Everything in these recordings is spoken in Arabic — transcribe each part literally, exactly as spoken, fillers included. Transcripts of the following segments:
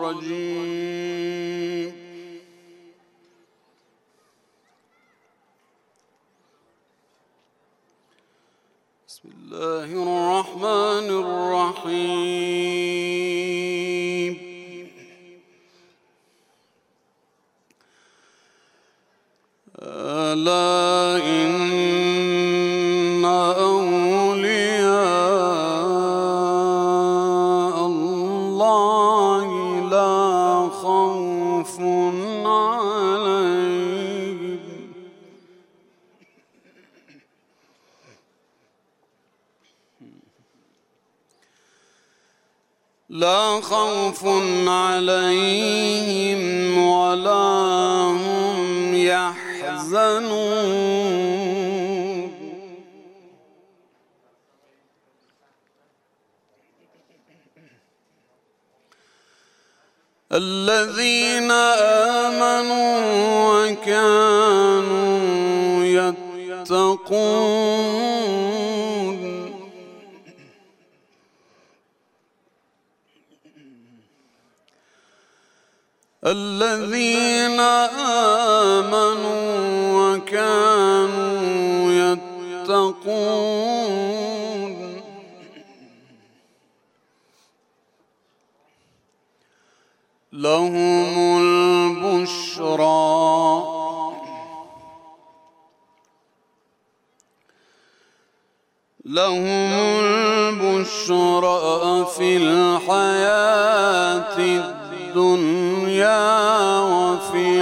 الرجيم. بسم الله الرحمن الرحيم. ألا إن أولياء الله لا خوف عليهم لا خوف عليهم ولا هم يحزنون. الذين آمنوا وكانوا يتقون. الذين آمنوا وكانوا يتقون لهم البشرى لهم البشرى في الحياة الدنيا وفي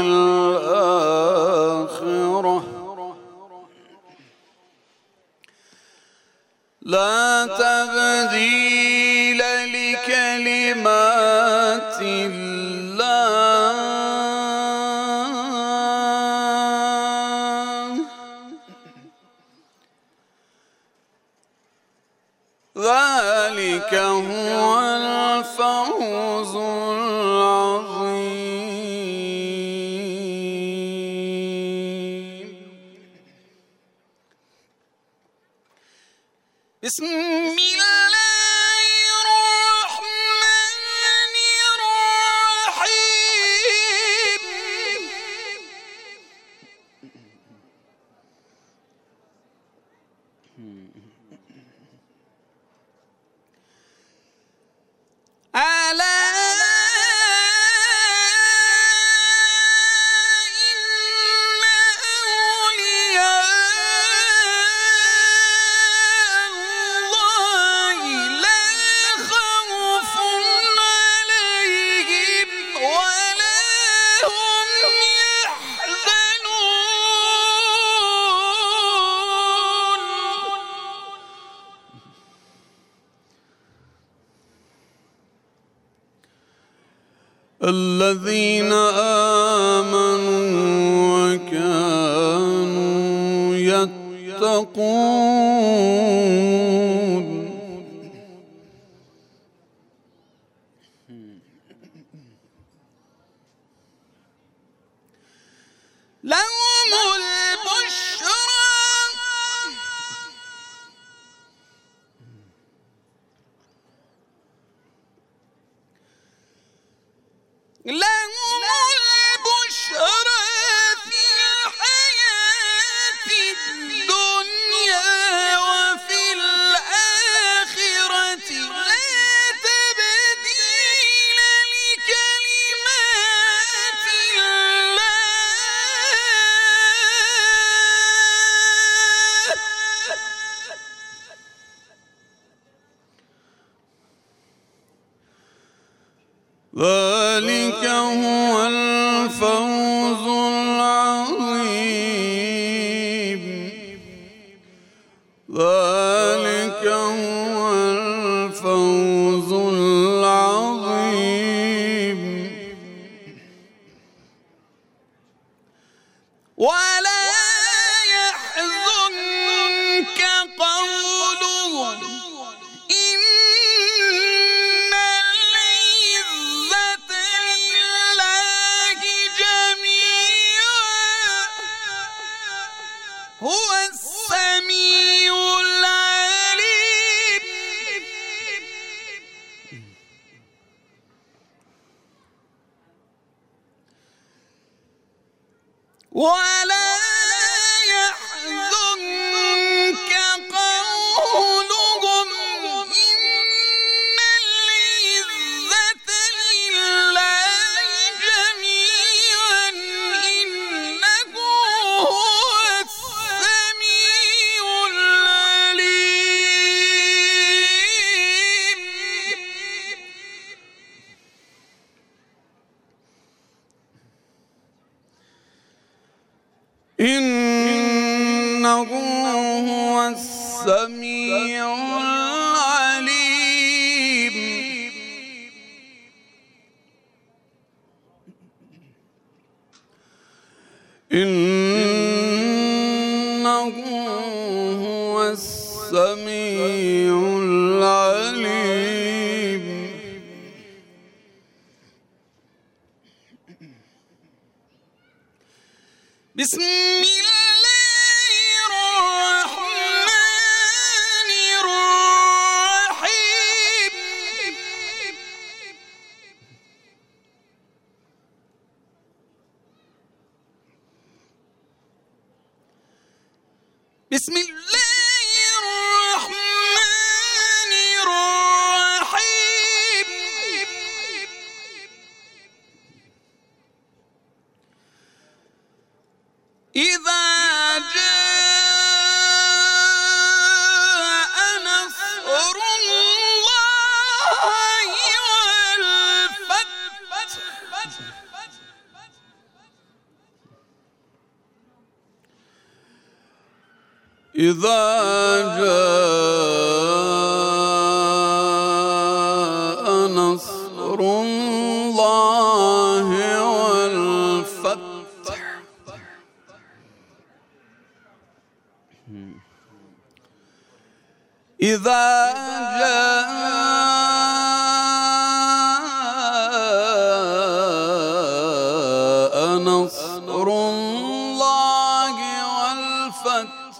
الآخرة لا تبديل لكلمات الله ذلك هو الفوز العظيم. بسم الله الرحمن الرحيم. ألا إن أولياء الله لا خوف عليهم ولا هم يحزنون. الذين آمنوا وكانوا يتقون لهم البشرى لهم البشرى في الحياة الدنيا وفي الآخرة لا تبديل لكلمات الله ذلك هو الفوز العظيم. ذلك هو الفوز العظيم. ولا يحزنك قولهم إن العزة لله ولا يحزنك قولهم إن العزة لله جميعا إنه هو السميع العليم. إنه هو السميع العليم. إنه هو السميع العليم. بسم الله الرحمن الرحيم. بسم الله الرحمن الرحيم. إذا جاء نصر الله والفتح إذا جاء نصر الله والفتح إذا جاء نصر الله والفتح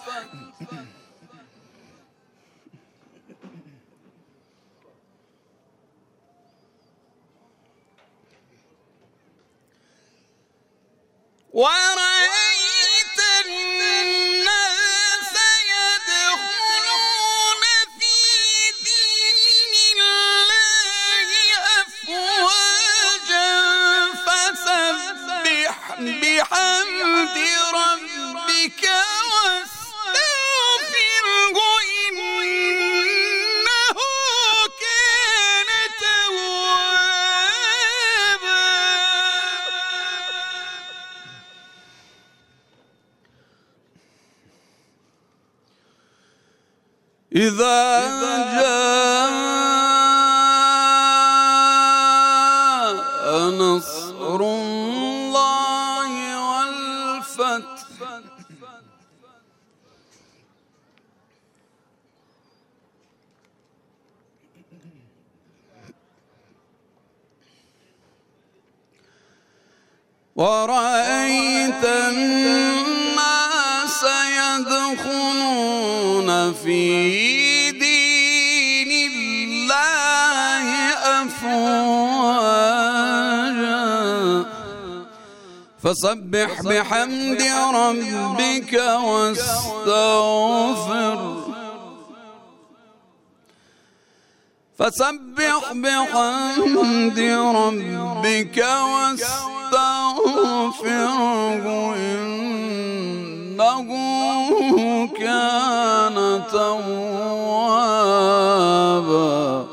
ورأيت الناس يدخلون في دين الله أفواجا فسبح بحمد ربك واستغفره إنه كان توابا. إذا جاء نصر الله والفتح ورأيت الناس يدخلون في دين الله أفواجا فسبح بحمد ربك واستغفر فسبح بحمد ربك واستغفره إنه كان توابا.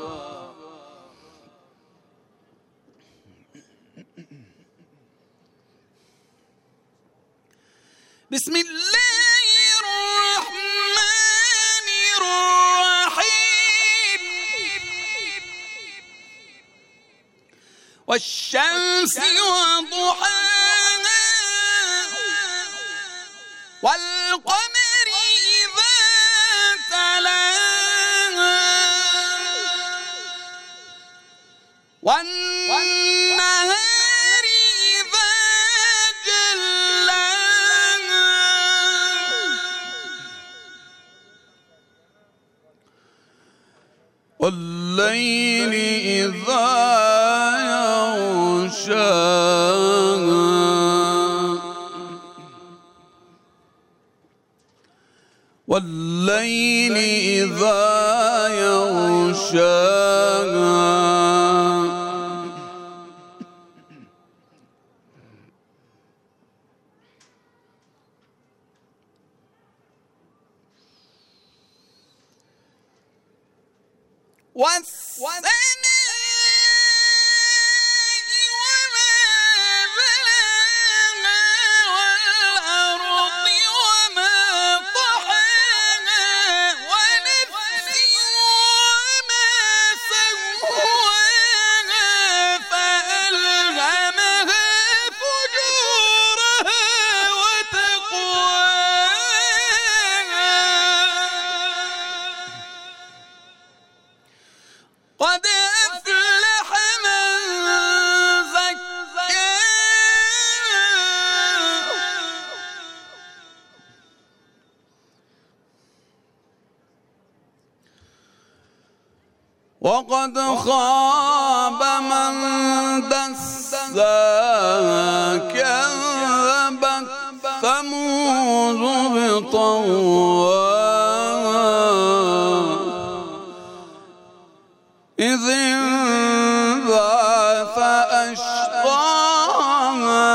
بسم الله الرحمن الرحيم. والشمس وضحاها والقمر إذا تلاها والنهار إذا جلاها والليل إذا يغشاها يغشاها والسماء وما بناها والأرض وما طحاها ونفس وما سواها فألهمها فجورها وتقواها قد أفلح من زكاها وقد خاب من دساها كذبت ثمود بطغواها إذ انبعث أشقاها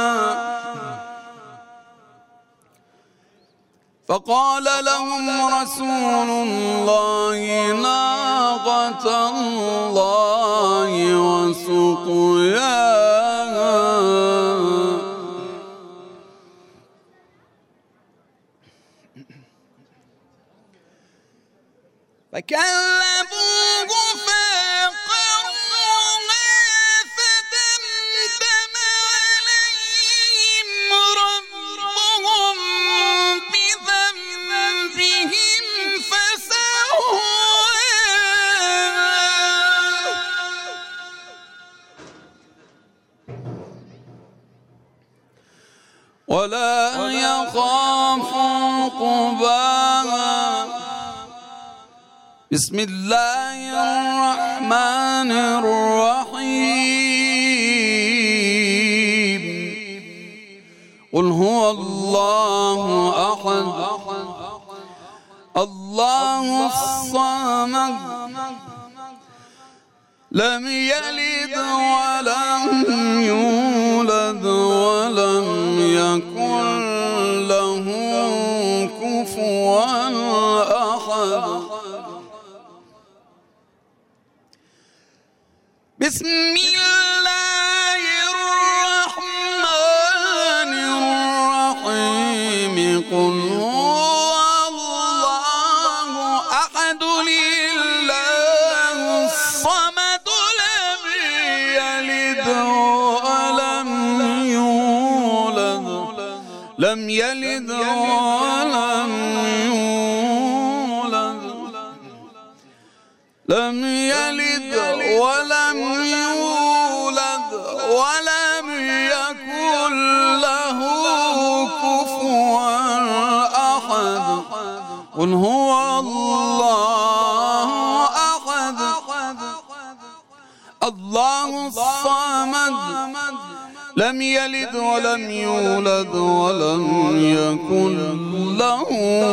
فقال لهم رسول الله ناقة الله وسقياها فكذبوه فعقروها فدمدم عليهم ربهم بذنبهم فسواها ولا يخاف عقباها. بسم الله الرحمن الرحيم. قل هو الله أحد الله الصمد لم يلد ولم يولد ولم يكن له كفوا أحد. بسم الله الرحمن الرحيم. قل هو الله أحد الله الصمد لم يلد ولم يولد لم يلد ولم يولد لم يلد ولم يولد ولم يكن له كفوا أحد. قل هو الله أحد الله الصمد لم يلد ولم يولد ولم يكن له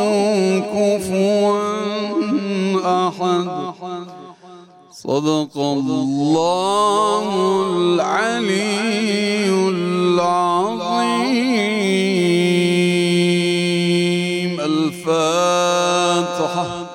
كفوا أحد. صدق الله العلي العظيم. الفاتحة.